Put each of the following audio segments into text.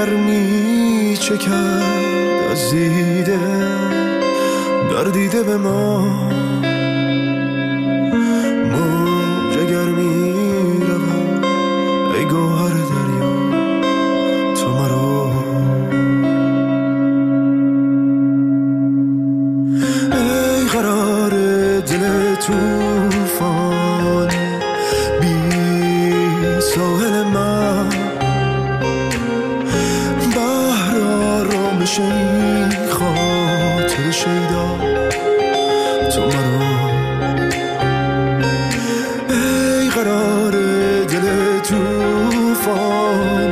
گرمی چه کرد از دیده گردیده به ما موج گرمی رود ای گوهر دریا تو مرا ای قرار دل توفان بی ساحل من بحر آرامش این خاطر شیدا تو مرا ای قرار دل توفان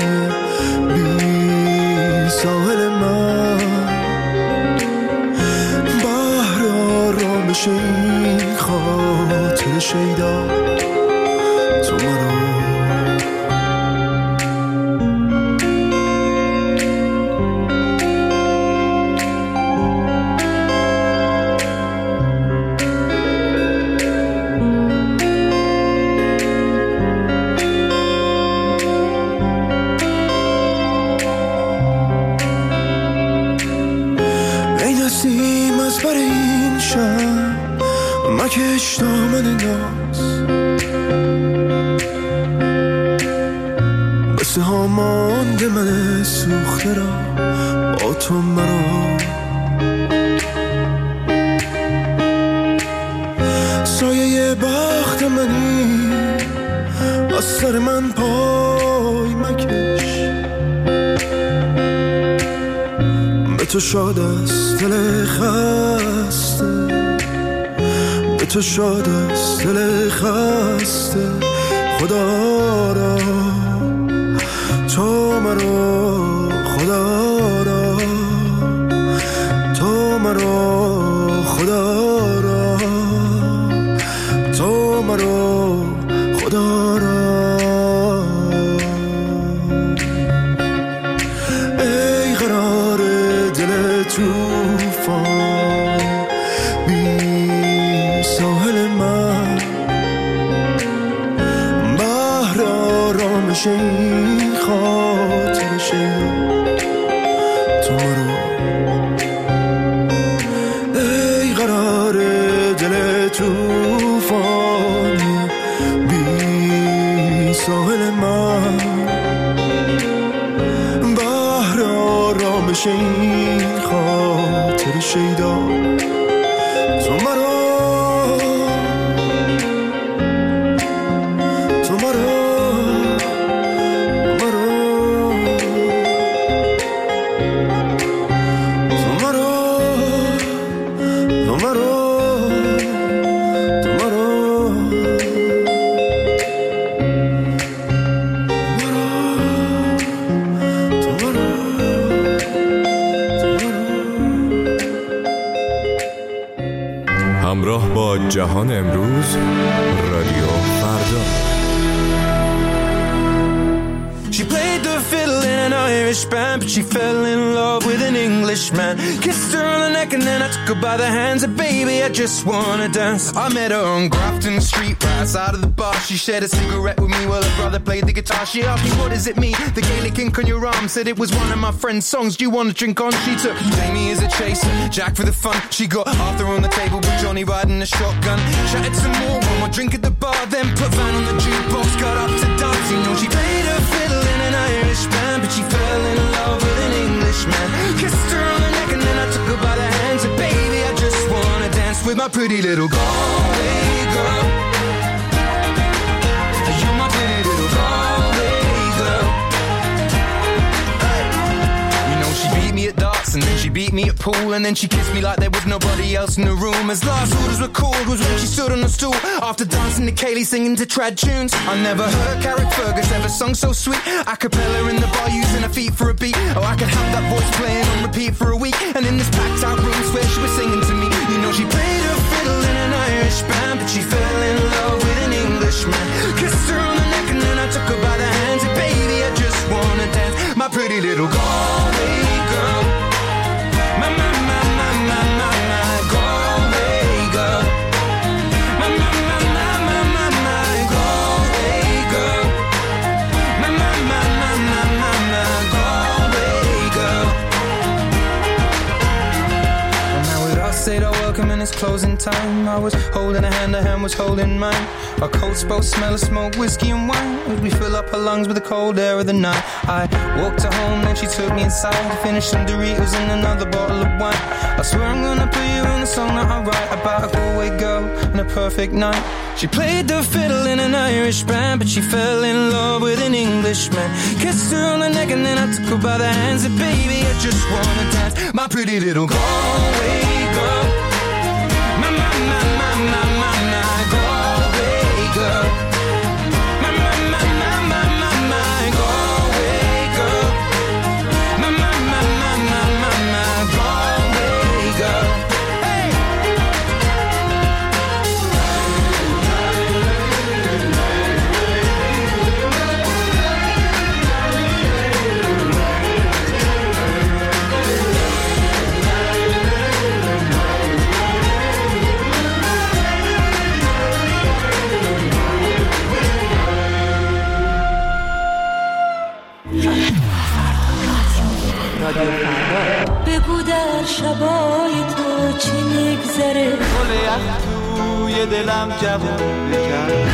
بی ساحل من بحر آرامش این خاطر شیدا تو مرا مکش دامن ناز بسه ها مانده من سوخته را با تو مرا سایه بخت منی از سر من پای مکش به تو شاد است دل خسته تو شاد است دل خسته خدا را تو مرا خدا را تو مرا خدا را تو مرا خدا را ای قرار دل توفان ساحل من بحر آرامش این خاطر شیدا تو مرا ای قرار دل توفان بی ساحل من بحر آرامش این خاطر شیدا تو مرا همراه با جهان امروز رادیو فردا. She played the fiddle in an Irish band, but she fell in love with an Englishman. Kissed her on the neck and then I took her by the hands. And baby, I just wanna dance. I met her on Grafton Street, right outside of the bar. She shared a cigarette with me while her brother played the guitar. She asked me, what does it mean? The Gaelic ink on your arm. Said it was one of my friend's songs. Do you wanna drink on? She took Jamie as a chaser, Jack for the fun. She got Arthur on the table with Johnny riding a shotgun. Chatted some more, one more drink at the bar. Then put Van on the jukebox, got up to dance. You know she played her fiddle in an Irish band, but she fell in love with an Englishman. Kissed her on the neck and then I took her by the hands. And baby, I just wanna dance with my pretty little Galway girl. You're my pretty little Galway girl. Hey. You know she beat me at darts and then she beat me at pool, and then she kissed me like there was nobody else in the room. As last orders were called was when she stood on the stool after dancing to Kaylee singing to trad tunes. I never heard Carrick Fergus ever sung so sweet. A cappella in the bar using her feet for a beat. Oh, I could have that voice playing on repeat for a week. And in this packed out room where she was singing to me. You know she played her fiddle in an Irish band, but she fell in love with an Englishman. Kissed her on the neck and then I took her by the hands. And baby, I just wanna dance, my pretty little Galway girl. My, my, my, my, my, my, my Galway girl. My, my, my, my, my, my, my Galway girl. My, my, my, my, my, my, my Galway it's closing time. I was holding her hand was holding mine. Our coats both smell of smoke, whiskey and wine, as we fill up her lungs with the cold air of the night. I walked her home, then she took me inside to finish some Doritos and another bottle of wine. I swear I'm gonna put you in a song that I write about a Galway girl and a perfect night. She played the fiddle in an Irish band, but she fell in love with an Englishman. Kissed her on the neck and then I took her by the hands and baby, I just wanna dance. My pretty little Galway girl. My, my, my, my, my, my, my Galway girl. My, my, my, my, my, my, my Galway girl. My, my, my, my, my, my, my Galway girl. Hey! بگو در شبای تو چی میگذره گل یخ توی دلم جوون بکن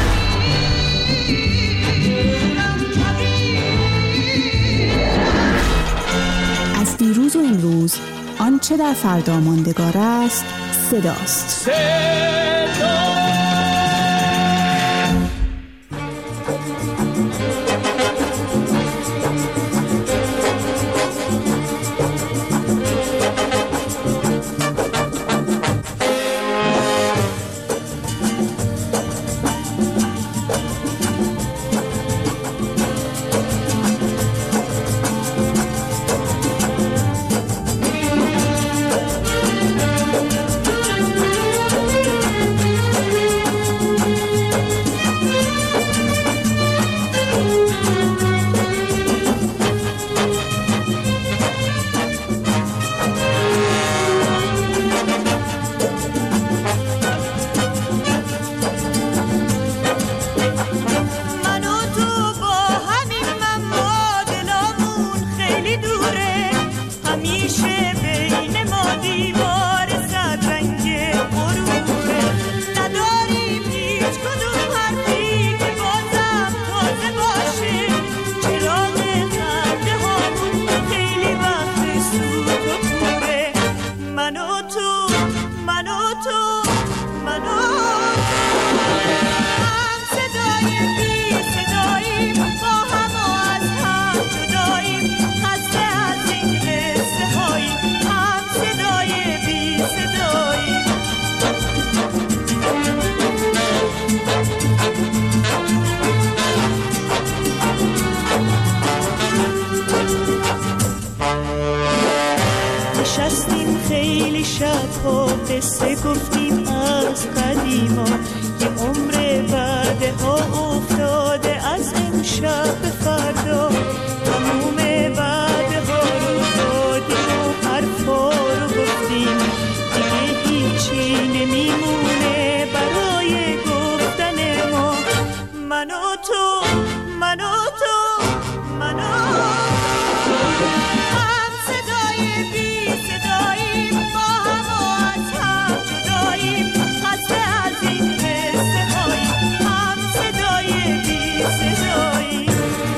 از دیروز و امروز آنچه در فردا ماندگار است صداست. نشستیم خیلی شبها قصه گفتیم از قدیما یه عمر بعده ها افتاده از امشب به فردا تموم بعده ها رو دادیم و حرفا رو گفتیم دیگه هیچی نمیمونه برای گفتن ما من و تو من و تو من و هم صدای بی صداییم با هم و از هم جداییم خسته از این قصه هاییم هم صدای بی صداییم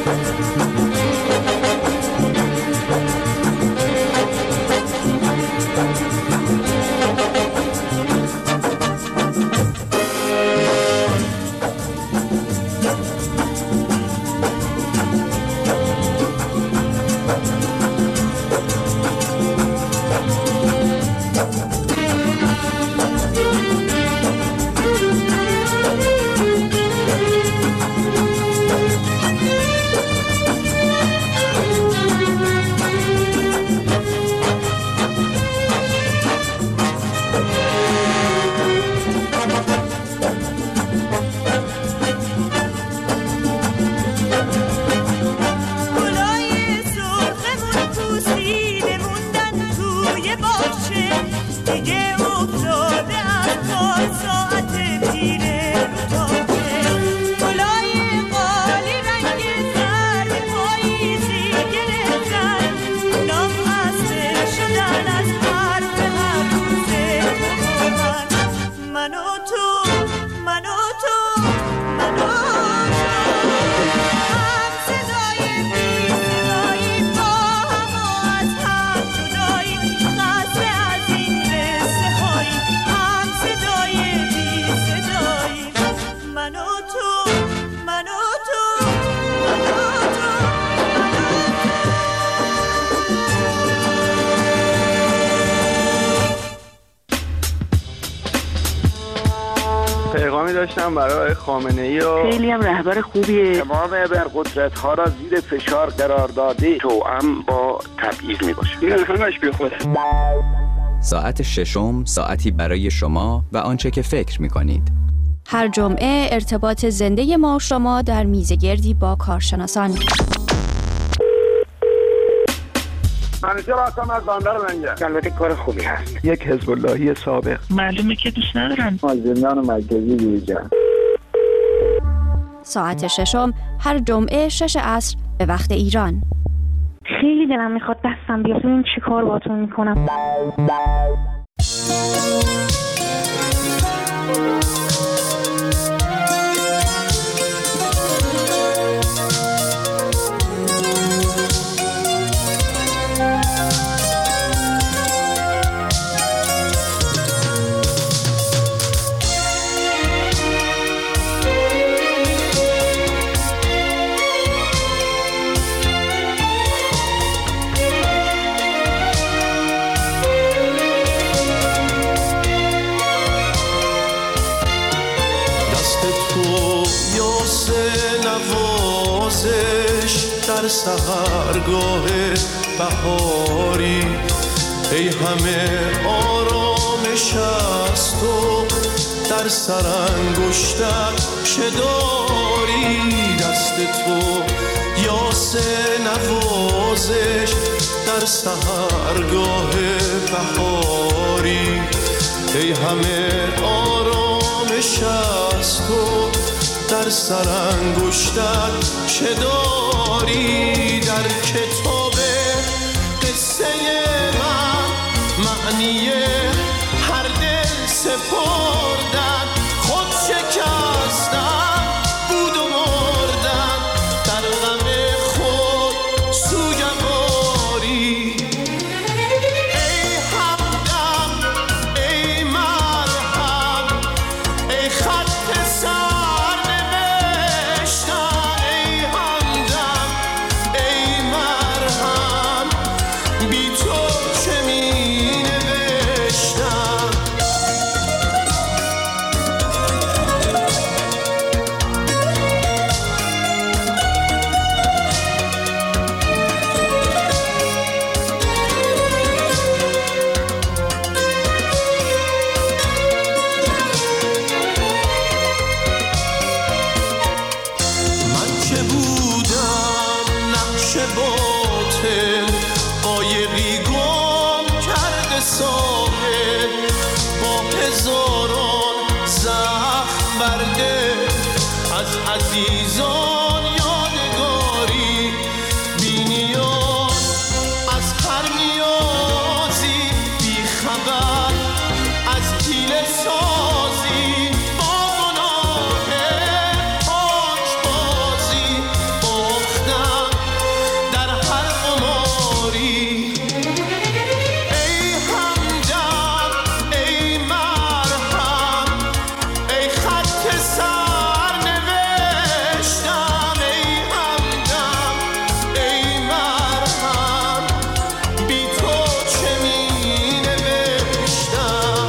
داشتم برای خامنه‌ای و خیلی هم رهبر خوبیه. تمام ابرقدرت‌ها را زیر فشار قرار داده، توأم با تبعیض میباشه. این همش بیخوده. ساعت ششم، ساعتی برای شما و آنچه که فکر می‌کنید. هر جمعه ارتباط زنده ما و شما در میزگردی با کارشناسان. منیجر هستم از بندر منجر. البته کار خوبی هست. یک حزب اللهی سابق. معلومه که دوست ندارن. از زندان مرکزی بیرون. ساعت ششم هر جمعه 6 عصر به وقت ایران. خیلی دلم میخواد دستم بیاد ببینم چی کار باهاتون میکنم. در سحرگاه بهاری ای همه آرامش است و در سرانگشتت چه داری؟ دست تو یاس نوازش در سحرگاه بهاری ای همه آرامش است و در سرانگشتت چه داری؟ در کتاب قصه من معنی هر دل سپردن، خود شکستن بود و مردن، در غم خود سوگواری. ای همدم ای مرهم ای خط سر نوشتن، ای همدم ای مرهم بی تو چه می نوشتم. من که بودم نقش باطل، قایقی گم کرده ساحل، با هزاران زخم برده از عزیزان یادگاری، بی نیاز از هر نیازی، بی خبر از حیله سازی، با گناه پاکبازی باختم در هر قماری. ای همدم ای مرهم ای خط سر نوشتم، ای همدم ای مرهم بی تو چه می نوشتم.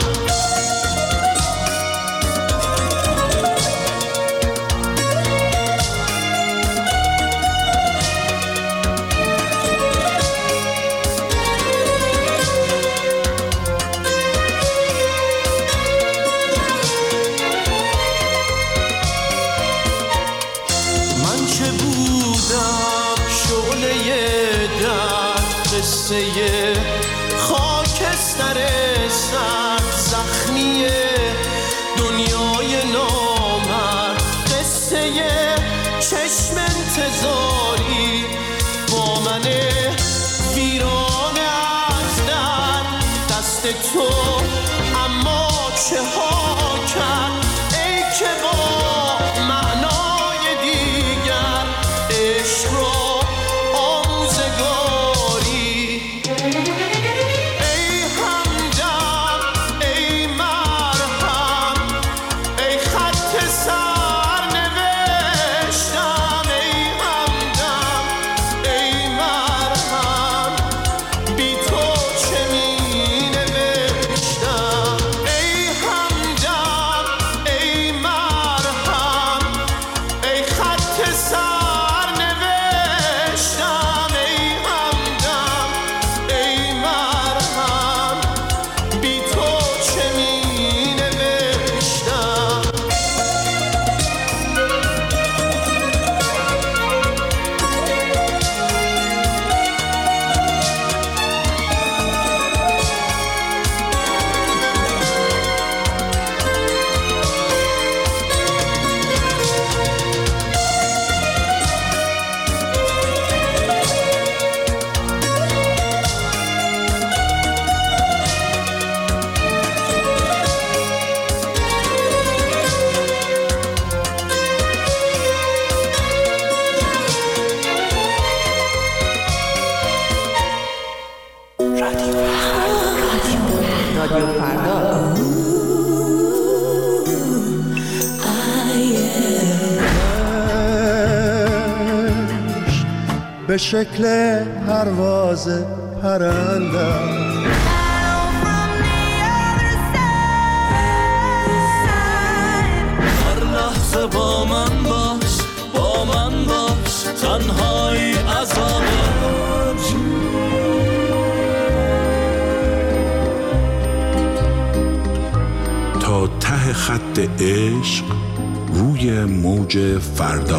من که بودم شعله در قصه خاکستر سرد زخمی دنیای نامرد، قصه چشم انتظاری با من ویران از در دست تو، اما چه ها کرد ای که با معنای دیگر عشق را آموزگاری. ای همدم ای مرهم ای خط سر نوشتم، ای همدم ای مرهم بی تو چه می نوشتم. ای همدم رادیو فردا. به شکل پرواز پرنده هر لحظه با من باش، با من باش، تنهایی عذابه. تا ته خط عشق روی موج فردا.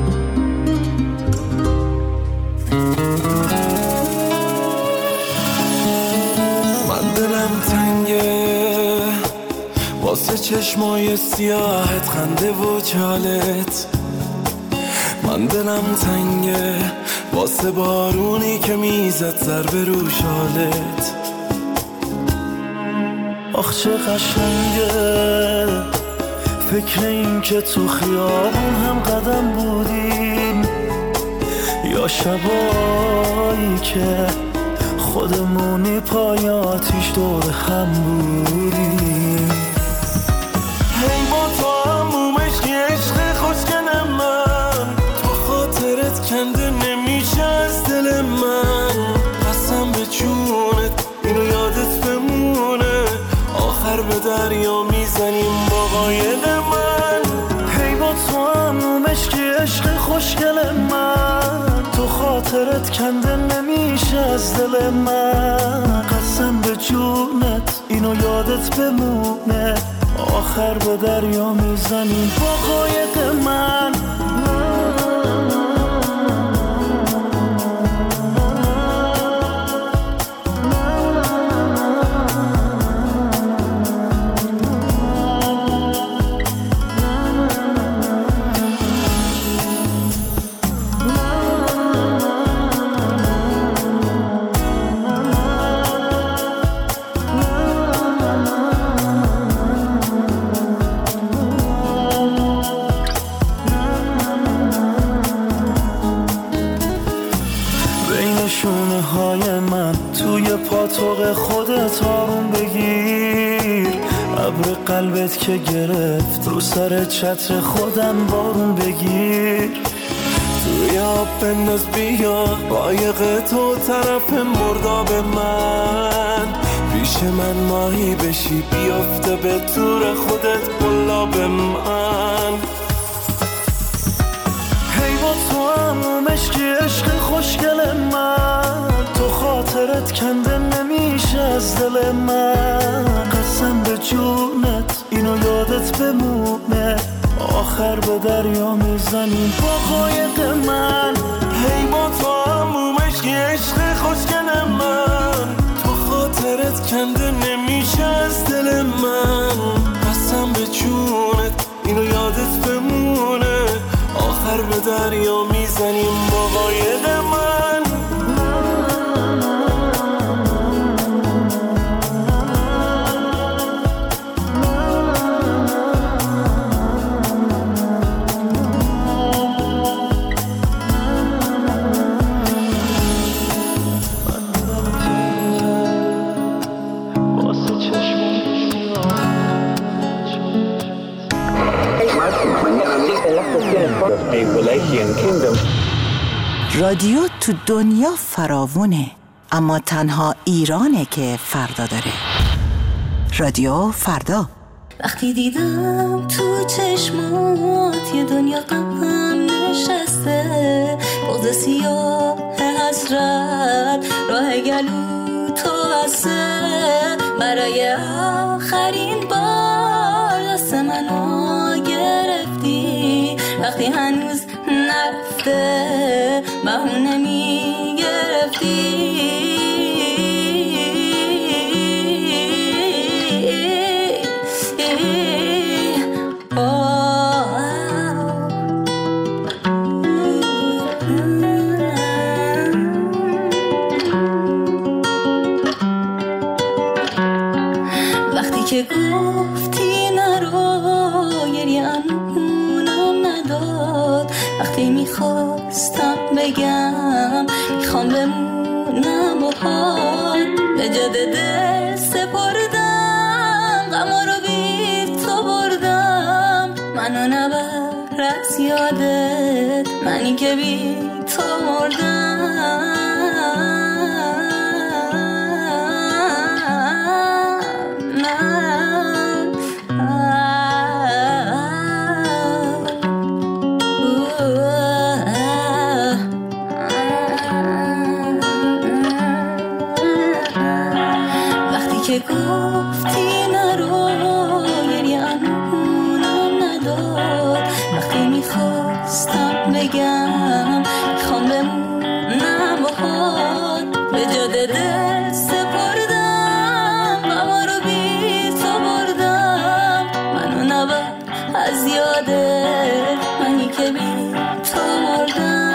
من دلم تنگه واسه چشمای سیاهت، خنده و چالت. من دلم تنگه واسه بارونی که میزد ضربه رو شالت. آخ چه قشنگه فکر این که تو خیابون هم قدم بودیم، یا شبایی که خودمونی پای آتیش دور هم بودیم. هی با تو همومش که عشق خوشگل من، تو خاطرت کنده نمیشه از دل من. قسم به جونت اینو یادت بمونه، آخر به دریا میزنیم با قایق من. هی با تو همومش که عشق خوشگل من، تو خاطرت کنده نمیشه از دل من. قسم به جونت اینو یادت بمونه، آخر به دریا میزنیم با قایق من. پاتوق خودت آروم بگیر، ابر قلبت که گرفت رو سر چتر خودم بارون بگیر. توی آب بنداز بیا قایق تو طرف مرداب من، پیش من ماهی بشی بیافته به تور خودت قلاب من. هی با تو همومش که عشق خوشگل من، تو خاطرت کنده نمیشه از دل من. قسم به جونت اینو یادت بمونه، آخر به دریا میزنیم با قایق من. هی با تو همومش که عشق خوشگل من، تو خاطرت کنده نمیشه از دل من. قسم به جونت اینو یادت بمونه، آخر به دریا میزنیم با قایق من. رادیو تو دنیا فراوونه، اما تنها ایرانه که فردا داره. رادیو فردا. وقتی دیدم تو چشمات یه دنیا غم نشسته، بغض سیاه حسرت راه گلو تو بسته، برای آخرین بار دست منو گرفتی، وقتی هنوز نرفته بهونه میگرفتی. وقتی که گفتی نرو گریه‌ام خونم نداد، وقتی میخواستم بگم میخوام بمونم با حال، به جد دل سپردم، غما رو بی تو بردم، منو نبر از یادت، منی که بی تو مردم. که گفتی نرو گریه‌ام اونم نداد، وقتی میخواستم بگم میخوام بمونم باهات، به جاد دل سپردم، غما رو بی تو بردم، منو نبر از یادت، منی که بی تو مردم.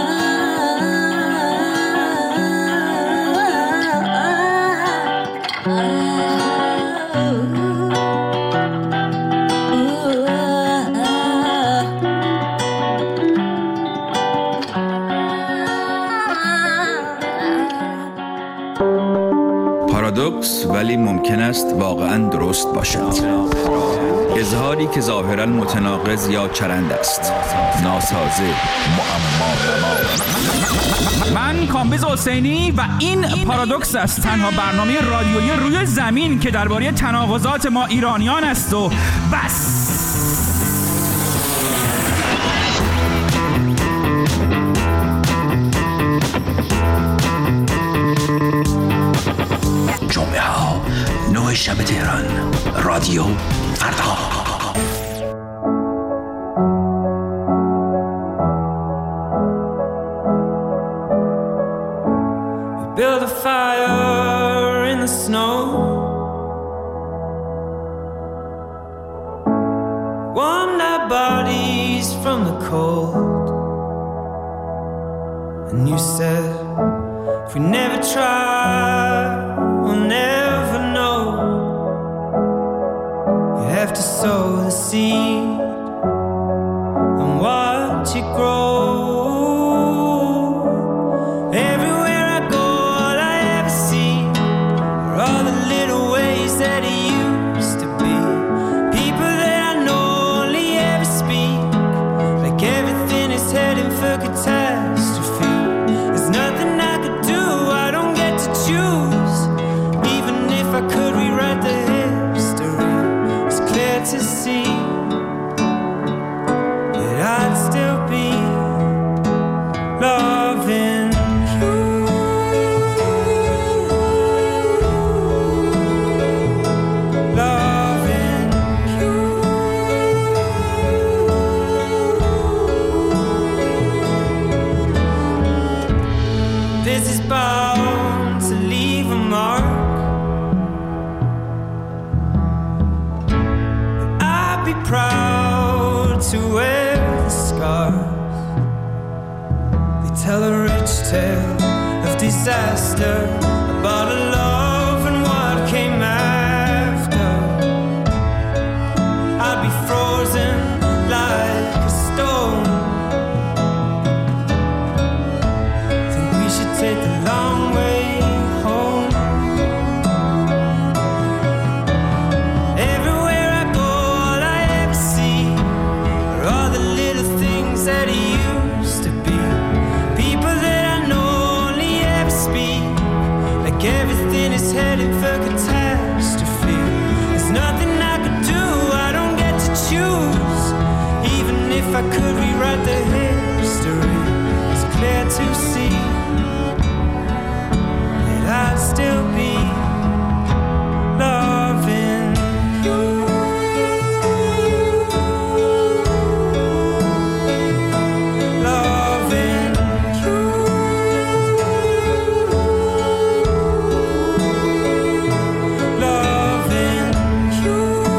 پارادوکس ولی ممکن است واقعاً درست باشد. اظهاری که ظاهراً متناقض یا چرند است، ناسازه، معما. من کامبیز حسینی و این پارادوکس است، تنها برنامه رادیویی روی زمین که درباره تناقضات ما ایرانیان است و بس. جمعه ها 9 شب تهران، رادیو فردا. Build a fire in the snow, warmed our bodies from the cold, and you said if we never try we'll never know. You have to sow the seed and watch it grow. Everywhere I go, all I ever see are all the little ways that it used to be. People that I know only ever speak like everything is heading for catastrophe. There's nothing I could do, I don't get to choose. Even if I could rewrite the history, it's clear to see that I'd still be loving you. Loving you. This is bound to leave a mark, but I'd be proud to wear the scars. They tell a rich tale of disaster, about a love and what came after. I'd be frozen like a stone. Think we should take the long way home. Everywhere I go, all I ever see are all the little things that it used to be. People that I know only ever speak like everything is heading for catastrophe. There's nothing I could do, I don't get to choose. Even if I could rewrite the history, it's clear to see that I'd still be loving you. Loving you. Loving you.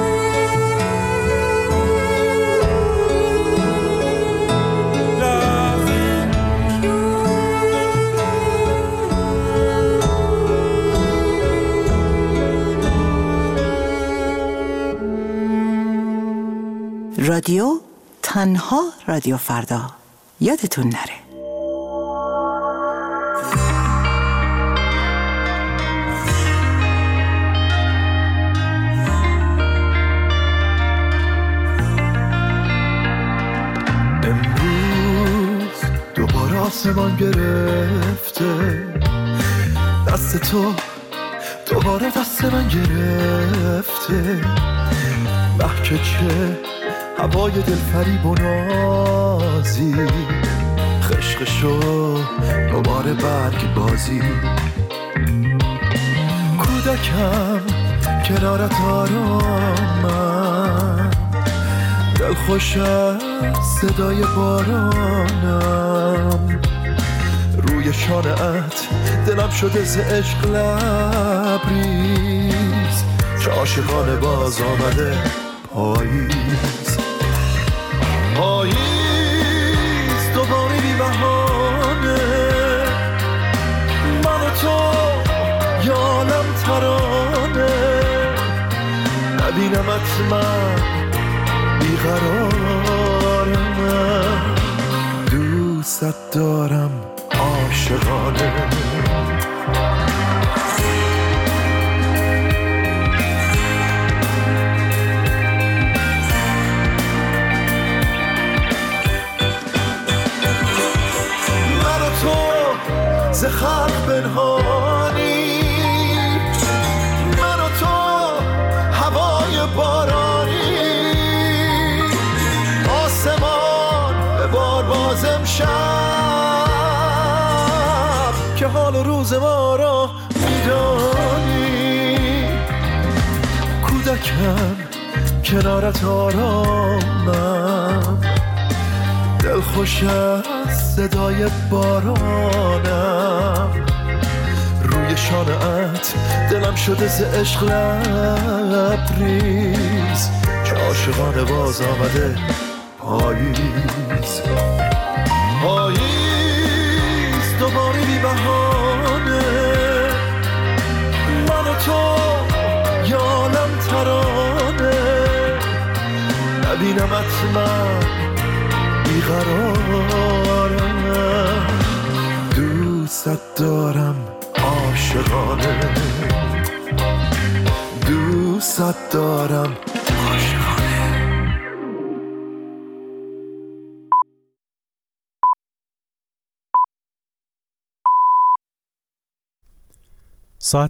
Loving you. رادیو تنها رادیو فردا. یادتون نره. گرفته، دست تو دوباره دست من گرفته، محکه که هوای دلفریب و نازی، خشخشو دوباره برگ بازی، کودکم کنارت آرامم، دل خوش از صدای بارانم، روی شانه‌ات دلم شده ز عشق لبریز، چه عاشقانه باز آمده پاییز، پاییز دوباره بی بهانه، من و تو یالم ترانه، نبینمت من بیقرارم، دوست دارم عاشقانه. من و تو ز خلق پنهانی، من و تو هوای بارانی، آسمان به بار باز امشب که حال و روز ما را میدانی، کودکم کنارت آرامم، دل خوش از صدای بارانم، روی شانه‌ات دلم شده ز عشق لبریز، چه عاشقانه باز آمده پاییز، پاییز دوباره بی بهانه، من و تو یالم ترانه، نبینمت من بیقرارم، دوست دارم عاشقانه، دوست دارم عاشقانه. ساعت